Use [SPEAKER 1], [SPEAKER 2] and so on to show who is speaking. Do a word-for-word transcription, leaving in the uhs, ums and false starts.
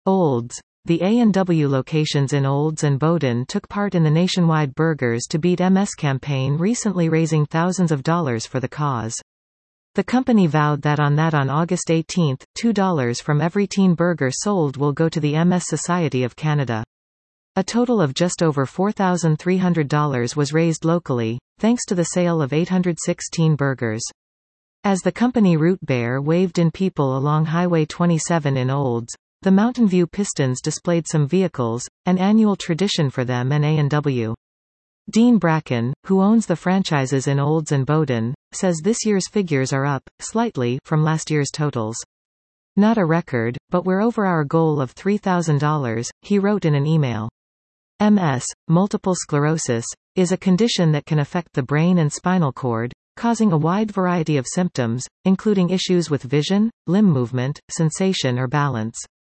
[SPEAKER 1] Olds. The A and W locations in Olds and Bowdon took part in the nationwide Burgers to Beat M S campaign, recently raising thousands of dollars for the cause. The company vowed that on that on August eighteenth, two dollars from every teen burger sold will go to the M S Society of Canada. A total of just over four thousand three hundred dollars was raised locally, thanks to the sale of eight hundred six teen burgers. As the company Root Bear waved in people along Highway twenty-seven in Olds, the Mountain View Pistons displayed some vehicles, an annual tradition for them and A and W. Dean Bracken, who owns the franchises in Olds and Bowdon, says this year's figures are up, slightly, from last year's totals. Not a record, but we're over our goal of three thousand dollars, he wrote in an email. M S, multiple sclerosis, is a condition that can affect the brain and spinal cord, causing a wide variety of symptoms, including issues with vision, limb movement, sensation or balance.